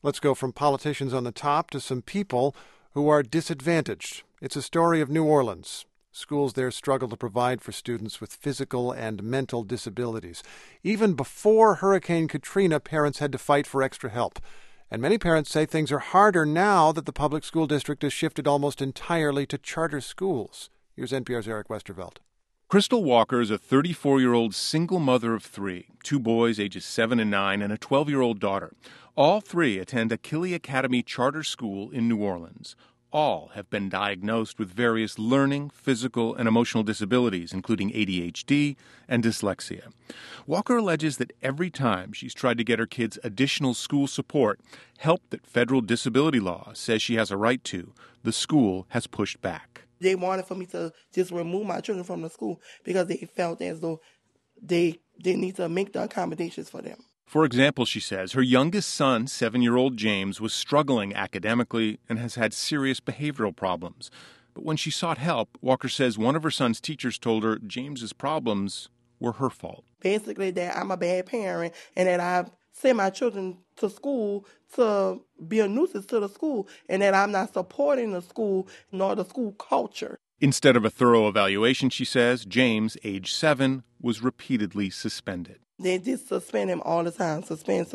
Let's go from politicians on the top to some people who are disadvantaged. It's a story of New Orleans. Schools there struggle to provide for students with physical and mental disabilities. Even before Hurricane Katrina, parents had to fight for extra help. And many parents say things are harder now that the public school district has shifted almost entirely to charter schools. Here's NPR's Eric Westervelt. Crystal Walker is a 34-year-old single mother of three, two boys ages 7 and 9, and a 12-year-old daughter. All three attend Achille Academy Charter School in New Orleans. All have been diagnosed with various learning, physical, and emotional disabilities, including ADHD and dyslexia. Walker alleges that every time she's tried to get her kids additional school support, help that federal disability law says she has a right to, the school has pushed back. They wanted for me to just remove my children from the school because they felt as though they need to make the accommodations for them. For example, she says, her youngest son, 7-year-old James, was struggling academically and has had serious behavioral problems. But when she sought help, Walker says one of her son's teachers told her James's problems were her fault. Basically, that I'm a bad parent and that I send my children to school to be a nuisance to the school and that I'm not supporting the school nor the school culture. Instead of a thorough evaluation, she says, James, age 7, was repeatedly suspended. They just suspend him all the time, suspend,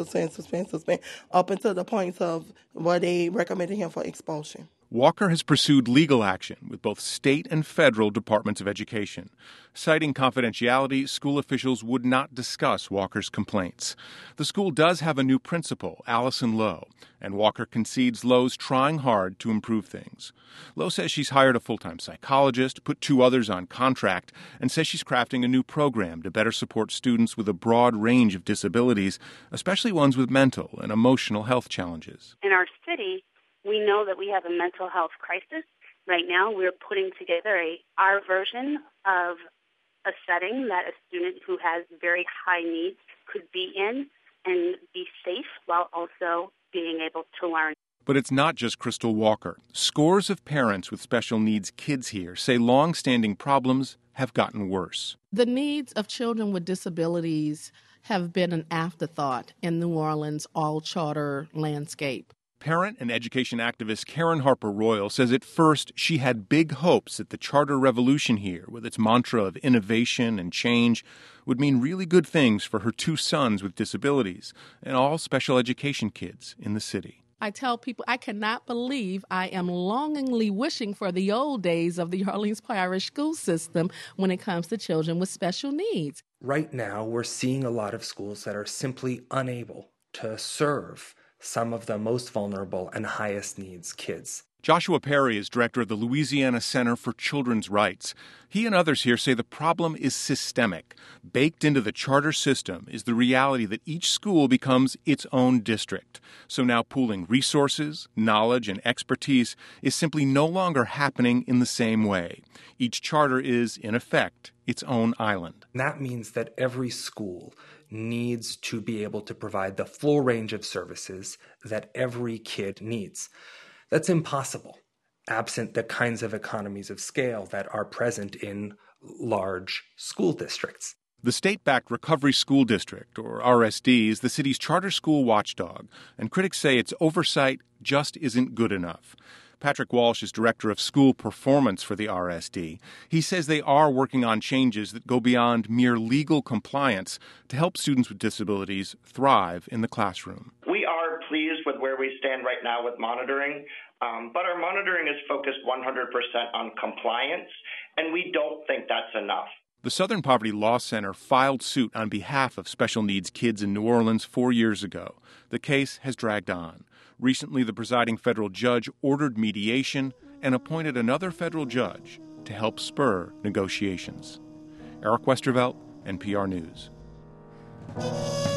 up until the point of where they recommended him for expulsion. Walker has pursued legal action with both state and federal departments of education. Citing confidentiality, school officials would not discuss Walker's complaints. The school does have a new principal, Allison Lowe, and Walker concedes Lowe's trying hard to improve things. Lowe says she's hired a full-time psychologist, put 2 others on contract, and says she's crafting a new program to better support students with a broad range of disabilities, especially ones with mental and emotional health challenges. In our city, we know that we have a mental health crisis. Right now, we're putting together our version of a setting that a student who has very high needs could be in and be safe while also being able to learn. But it's not just Crystal Walker. Scores of parents with special needs kids here say long-standing problems have gotten worse. The needs of children with disabilities have been an afterthought in New Orleans' all-charter landscape. Parent and education activist Karen Harper Royal says at first she had big hopes that the charter revolution here, with its mantra of innovation and change, would mean really good things for her 2 sons with disabilities and all special education kids in the city. I tell people I cannot believe I am longingly wishing for the old days of the Orleans Parish school system when it comes to children with special needs. Right now, we're seeing a lot of schools that are simply unable to serve some of the most vulnerable and highest needs kids. Joshua Perry is director of the Louisiana Center for Children's Rights. He and others here say the problem is systemic. Baked into the charter system is the reality that each school becomes its own district. So now pooling resources, knowledge, and expertise is simply no longer happening in the same way. Each charter is, in effect, its own island. And that means that every school needs to be able to provide the full range of services that every kid needs. That's impossible, absent the kinds of economies of scale that are present in large school districts. The state-backed Recovery School District, or RSD, is the city's charter school watchdog, and critics say its oversight just isn't good enough. Patrick Walsh is director of school performance for the RSD. He says they are working on changes that go beyond mere legal compliance to help students with disabilities thrive in the classroom. We are pleased with where we stand right now with monitoring, but our monitoring is focused 100% on compliance, and we don't think that's enough. The Southern Poverty Law Center filed suit on behalf of special needs kids in New Orleans 4 years ago. The case has dragged on. Recently, the presiding federal judge ordered mediation and appointed another federal judge to help spur negotiations. Eric Westervelt, NPR News.